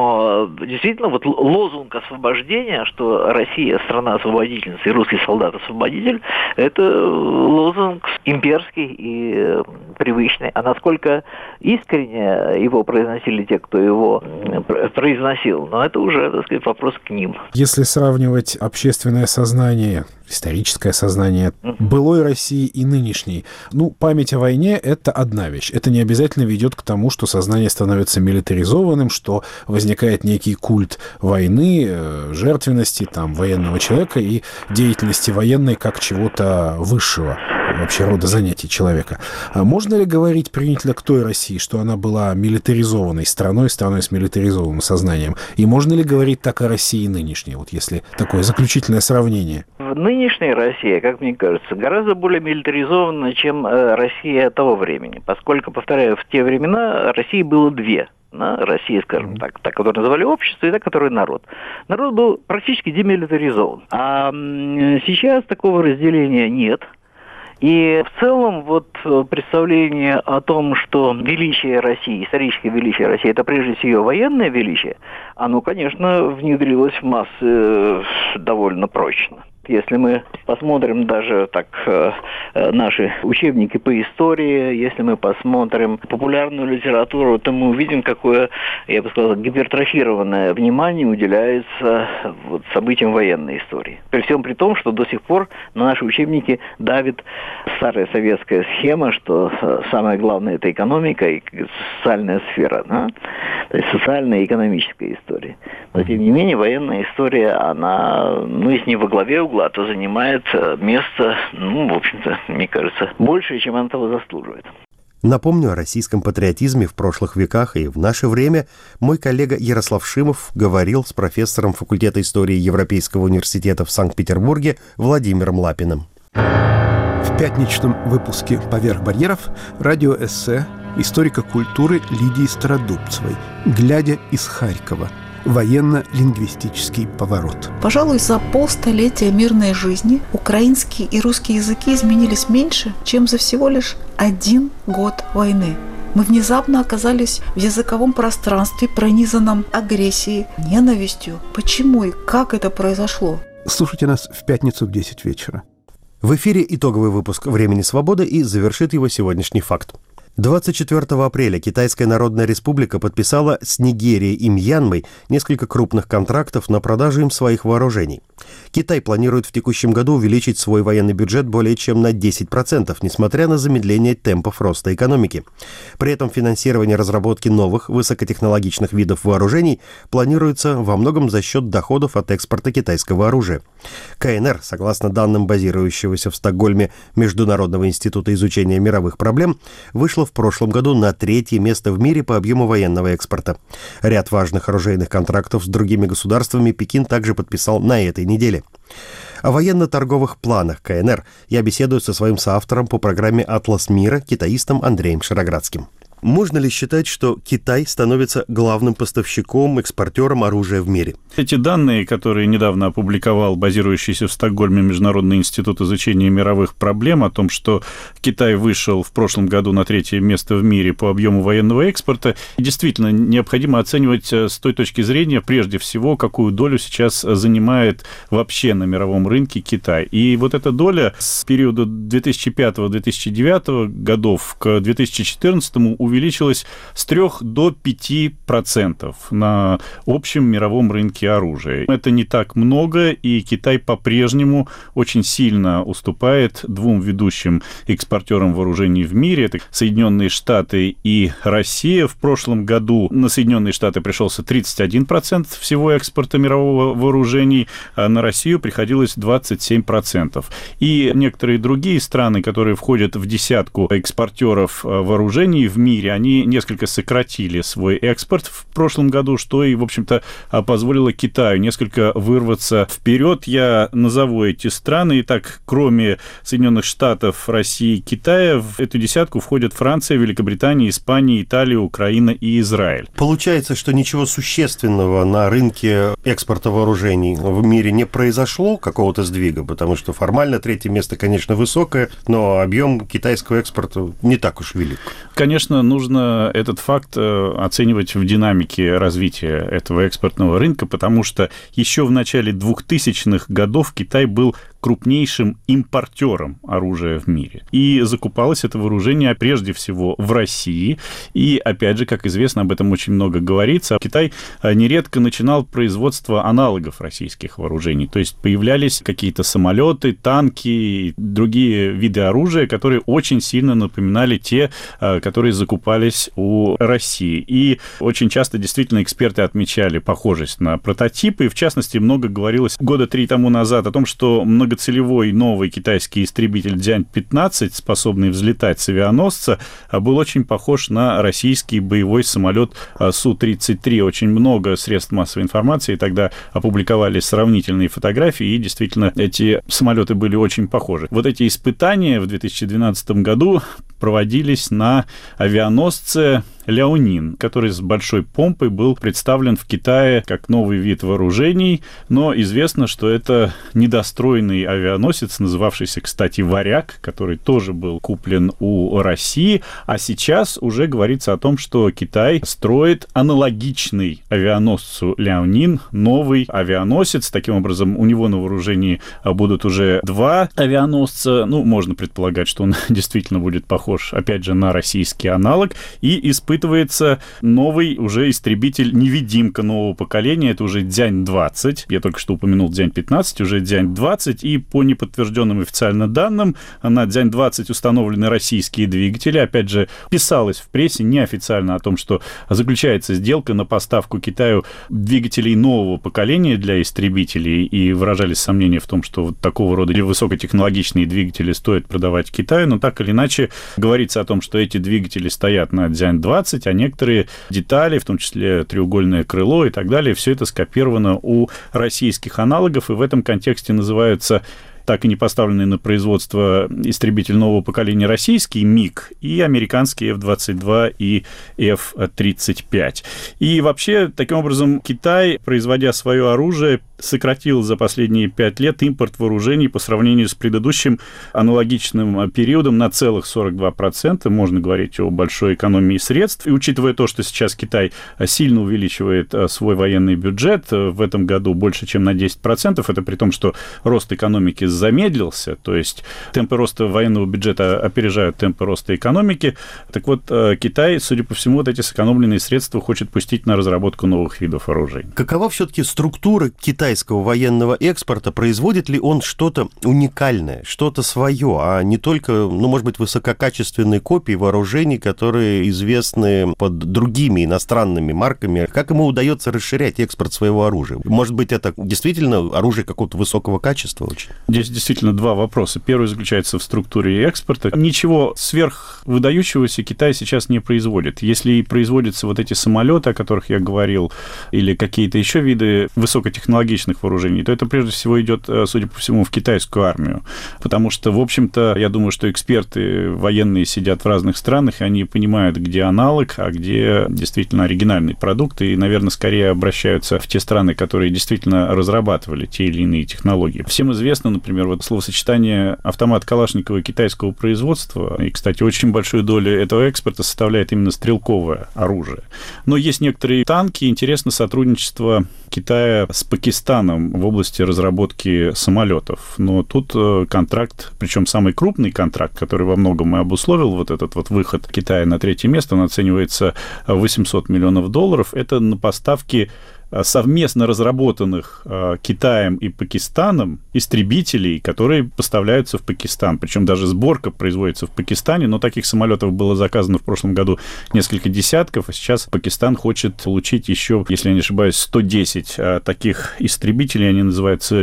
Но действительно лозунг освобождения, что Россия страна-освободительница и русский солдат-освободитель, это лозунг имперский и привычный. А насколько искренне его произносили те, кто его произносил, но это уже, так сказать, вопрос к ним. Если сравнивать общественное сознание, историческое сознание былой России и нынешней, память о войне — это одна вещь. Это не обязательно ведет к тому, что сознание становится милитаризованным, что возникает некий культ войны, жертвенности военного человека и деятельности военной как чего-то высшего, вообще рода занятий человека. Можно ли говорить применительно к той России, что она была милитаризованной страной с милитаризованным сознанием? И можно ли говорить так о России нынешней, если такое заключительное сравнение? Нынешняя Россия, как мне кажется, гораздо более милитаризована, чем Россия того времени. Поскольку, повторяю, в те времена России было две. Россия, скажем так, та, которую называли общество, и та, которую народ. Народ был практически демилитаризован. А сейчас такого разделения нет. И в целом представление о том, что величие России, историческое величие России, это прежде всего военное величие, оно, конечно, внедрилось в массы довольно прочно. Если мы посмотрим даже наши учебники по истории, если мы посмотрим популярную литературу, то мы увидим, какое, я бы сказал, гипертрофированное внимание уделяется событиям военной истории. При всем при том, что до сих пор на наши учебники давит старая советская схема, что самое главное — это экономика и социальная сфера, то есть социальная и экономическая история. Но, тем не менее, военная история, она, если не во главе угла, вклад, то занимает место, в общем-то, мне кажется, больше, чем она того заслуживает. Напомню о российском патриотизме в прошлых веках и в наше время мой коллега Ярослав Шимов говорил с профессором факультета истории Европейского университета в Санкт-Петербурге Владимиром Лапиным. В пятничном выпуске «Поверх барьеров» радиоэссе историка культуры Лидии Стародубцевой «Глядя из Харькова. Военно-лингвистический поворот». Пожалуй, за полстолетия мирной жизни украинский и русский языки изменились меньше, чем за всего лишь 1 год войны. Мы внезапно оказались в языковом пространстве, пронизанном агрессией, ненавистью. Почему и как это произошло? Слушайте нас в пятницу в 10 вечера. В эфире итоговый выпуск «Времени свободы» и завершит его сегодняшний факт. 24 апреля Китайская Народная Республика подписала с Нигерией и Мьянмой несколько крупных контрактов на продажу им своих вооружений. Китай планирует в текущем году увеличить свой военный бюджет более чем на 10%, несмотря на замедление темпов роста экономики. При этом финансирование разработки новых высокотехнологичных видов вооружений планируется во многом за счет доходов от экспорта китайского оружия. КНР, согласно данным базирующегося в Стокгольме Международного института изучения мировых проблем, вышла в прошлом году на 3-е место в мире по объему военного экспорта. Ряд важных оружейных контрактов с другими государствами Пекин также подписал на этой неделе. О военно-торговых планах КНР я беседую со своим соавтором по программе «Атлас мира» китаистом Андреем Шароградским. Можно ли считать, что Китай становится главным поставщиком, экспортером оружия в мире? Эти данные, которые недавно опубликовал базирующийся в Стокгольме Международный институт изучения мировых проблем, о том, что Китай вышел в прошлом году на 3-е место в мире по объему военного экспорта, действительно необходимо оценивать с той точки зрения, прежде всего, какую долю сейчас занимает вообще на мировом рынке Китай. И вот эта доля с периода 2005-2009 годов к 2014 увеличилась с 3 до 5% на общем мировом рынке оружия. Это не так много, и Китай по-прежнему очень сильно уступает 2 ведущим экспортерам вооружений в мире. Это Соединенные Штаты и Россия. В прошлом году на Соединенные Штаты пришелся 31% всего экспорта мирового вооружений, а на Россию приходилось 27%. И некоторые другие страны, которые входят в десятку экспортеров вооружений в мире, они несколько сократили свой экспорт в прошлом году, что и, в общем-то, позволило Китаю несколько вырваться вперед. Я назову эти страны. Итак, кроме Соединенных Штатов, России и Китая, в эту десятку входят Франция, Великобритания, Испания, Италия, Украина и Израиль. Получается, что ничего существенного на рынке экспорта вооружений в мире не произошло, какого-то сдвига, потому что формально 3-е место, конечно, высокое, но объем китайского экспорта не так уж велик. Конечно, нужно этот факт оценивать в динамике развития этого экспортного рынка, потому что еще в начале 2000-х годов Китай был крупнейшим импортером оружия в мире. И закупалось это вооружение прежде всего в России. И, опять же, как известно, об этом очень много говорится, Китай нередко начинал производство аналогов российских вооружений. То есть появлялись какие-то самолеты, танки и другие виды оружия, которые очень сильно напоминали те, которые закупались у России. И очень часто действительно эксперты отмечали похожесть на прототипы. И, в частности, много говорилось 3 года тому назад о том, что многоцелевой новый китайский истребитель Дзянь-15, способный взлетать с авианосца, был очень похож на российский боевой самолет Су-33. Очень много средств массовой информации тогда опубликовали сравнительные фотографии, и действительно эти самолеты были очень похожи. Вот эти испытания в 2012 году проводились на авианосце Ляонин, который с большой помпой был представлен в Китае как новый вид вооружений, но известно, что это недостроенный авианосец, называвшийся, кстати, «Варяг», который тоже был куплен у России, а сейчас уже говорится о том, что Китай строит аналогичный авианосцу Ляонин, новый авианосец. Таким образом, у него на вооружении будут уже 2 авианосца. Можно предполагать, что он действительно будет похож, опять же, на российский аналог, и испытывать испытывается новый уже истребитель-невидимка нового поколения. Это уже Дзянь-20. Я только что упомянул Дзянь-15, уже Дзянь-20. И по неподтвержденным официально данным, на Дзянь-20 установлены российские двигатели. Опять же, писалось в прессе неофициально о том, что заключается сделка на поставку Китаю двигателей нового поколения для истребителей. И выражались сомнения в том, что вот такого рода высокотехнологичные двигатели стоит продавать Китаю. Но так или иначе, говорится о том, что эти двигатели стоят на Дзянь-20, а некоторые детали, в том числе треугольное крыло и так далее, все это скопировано у российских аналогов, и в этом контексте называются так и не поставленные на производство истребитель нового поколения российский МиГ и американские F-22 и F-35. И вообще, таким образом, Китай, производя свое оружие, сократил за последние 5 лет импорт вооружений по сравнению с предыдущим аналогичным периодом на целых 42%. Можно говорить о большой экономии средств. И учитывая то, что сейчас Китай сильно увеличивает свой военный бюджет, в этом году больше, чем на 10%, это при том, что рост экономики замедлился, то есть темпы роста военного бюджета опережают темпы роста экономики. Так вот, Китай, судя по всему, вот эти сэкономленные средства хочет пустить на разработку новых видов оружия. Какова все-таки структура китайского военного экспорта? Производит ли он что-то уникальное, что-то свое, а не только, может быть, высококачественные копии вооружений, которые известны под другими иностранными марками? Как ему удается расширять экспорт своего оружия? Может быть, это действительно оружие какого-то высокого качества очень? Здесь действительно два вопроса. Первый заключается в структуре экспорта. Ничего сверхвыдающегося Китай сейчас не производит. Если и производятся вот эти самолеты, о которых я говорил, или какие-то еще виды высокотехнологичных вооружений, то это прежде всего идет, судя по всему, в китайскую армию. Потому что, в общем-то, я думаю, что эксперты военные сидят в разных странах, и они понимают, где аналог, а где действительно оригинальный продукт, и, наверное, скорее обращаются в те страны, которые действительно разрабатывали те или иные технологии. Всем известно, например, вот словосочетание автомат Калашникова китайского производства, и, кстати, очень большую долю этого экспорта составляет именно стрелковое оружие. Но есть некоторые танки, интересно сотрудничество Китая с Пакистаном в области разработки самолетов. Но тут контракт, причем самый крупный контракт, который во многом и обусловил вот этот вот выход Китая на 3-е место, он оценивается в $800 миллионов. Это на поставки совместно разработанных Китаем и Пакистаном истребителей, которые поставляются в Пакистан. Причем даже сборка производится в Пакистане, но таких самолетов было заказано в прошлом году несколько десятков, а сейчас Пакистан хочет получить еще, если я не ошибаюсь, 110 таких истребителей, они называются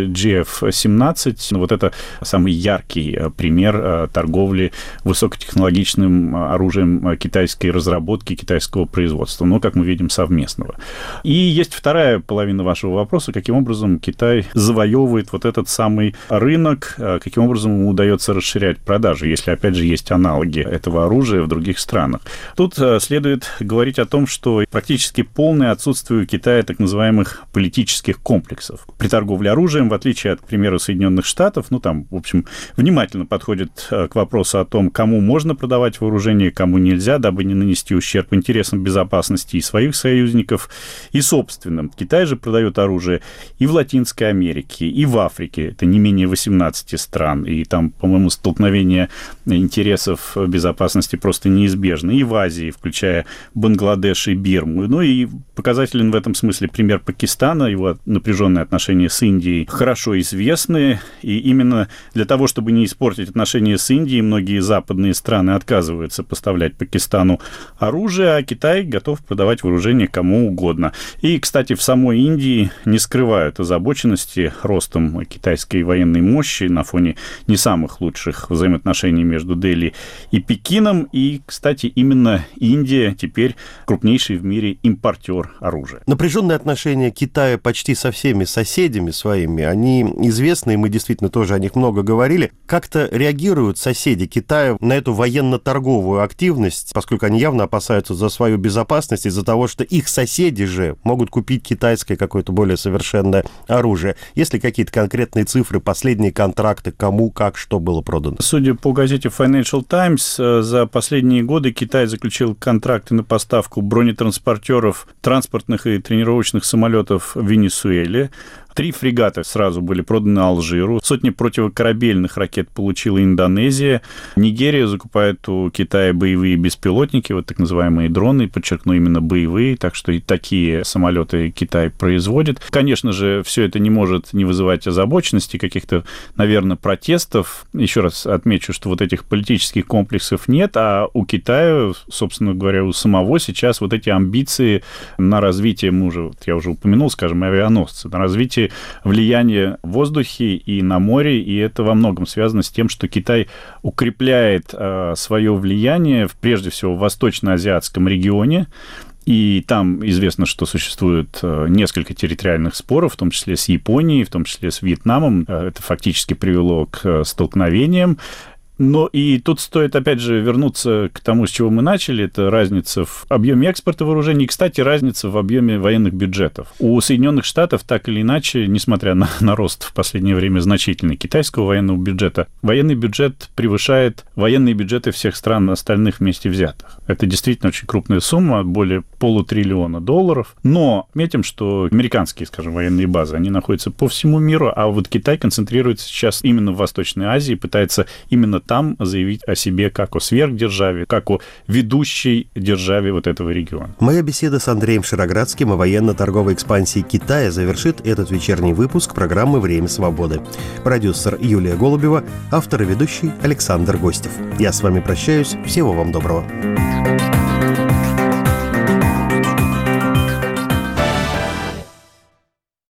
GF-17. Вот это самый яркий пример торговли высокотехнологичным оружием китайской разработки, китайского производства, но, как мы видим, совместного. И есть вторая половина вашего вопроса, каким образом Китай завоевывает вот этот самый рынок, каким образом ему удается расширять продажи, если, опять же, есть аналоги этого оружия в других странах. Тут следует говорить о том, что практически полное отсутствие у Китая так называемых политических комплексов. При торговле оружием, в отличие от, к примеру, Соединенных Штатов, там, в общем, внимательно подходит к вопросу о том, кому можно продавать вооружение, кому нельзя, дабы не нанести ущерб интересам безопасности и своих союзников, и собственным. Китай же продает оружие и в Латинской Америке, и в Африке. Это не менее 18 стран. И там, по-моему, столкновение интересов безопасности просто неизбежно. И в Азии, включая Бангладеш и Бирму. Ну и показателен в этом смысле пример Пакистана. Его напряженные отношения с Индией хорошо известны. И именно для того, чтобы не испортить отношения с Индией, многие западные страны отказываются поставлять Пакистану оружие, а Китай готов продавать вооружение кому угодно. И, кстати, в самой Индии не скрывают озабоченности ростом китайской военной мощи на фоне не самых лучших взаимоотношений между Дели и Пекином. И, кстати, именно Индия теперь крупнейший в мире импортер оружия. Напряженные отношения Китая почти со всеми соседями своими, они известны, и мы действительно тоже о них много говорили. Как-то реагируют соседи Китая на эту военно-торговую активность, поскольку они явно опасаются за свою безопасность из-за того, что их соседи же могут купить китайское какое-то более совершенное оружие. Есть ли какие-то конкретные цифры, последние контракты, кому, как, что было продано? Судя по газете Financial Times, за последние годы Китай заключил контракты на поставку бронетранспортеров, транспортных и тренировочных самолетов в Венесуэле, 3 фрегата сразу были проданы Алжиру. Сотни противокорабельных ракет получила Индонезия. Нигерия закупает у Китая боевые беспилотники, вот так называемые дроны, подчеркну, именно боевые, так что и такие самолеты Китай производит. Конечно же, все это не может не вызывать озабоченности, каких-то, наверное, протестов. Еще раз отмечу, что вот этих политических комплексов нет, а у Китая, собственно говоря, у самого сейчас вот эти амбиции на развитие, я уже упомянул, скажем, авианосцы, на развитие влияния в воздухе и на море, и это во многом связано с тем, что Китай укрепляет свое влияние, прежде всего, в восточно-азиатском регионе. И там известно, что существует несколько территориальных споров, в том числе с Японией, в том числе с Вьетнамом. Это фактически привело к столкновениям. Но и тут стоит, опять же, вернуться к тому, с чего мы начали. Это разница в объеме экспорта вооружений и, кстати, разница в объеме военных бюджетов. У Соединенных Штатов, так или иначе, несмотря на рост в последнее время значительный китайского военного бюджета, военный бюджет превышает военные бюджеты всех стран остальных вместе взятых. Это действительно очень крупная сумма, более $500 триллиона. Но отметим, что американские, скажем, военные базы, они находятся по всему миру, а вот Китай концентрируется сейчас именно в Восточной Азии, пытается именно там заявить о себе как о сверхдержаве, как о ведущей державе вот этого региона. Моя беседа с Андреем Широградским о военно-торговой экспансии Китая завершит этот вечерний выпуск программы «Время свободы». Продюсер Юлия Голубева, автор и ведущий Александр Гостев. Я с вами прощаюсь. Всего вам доброго.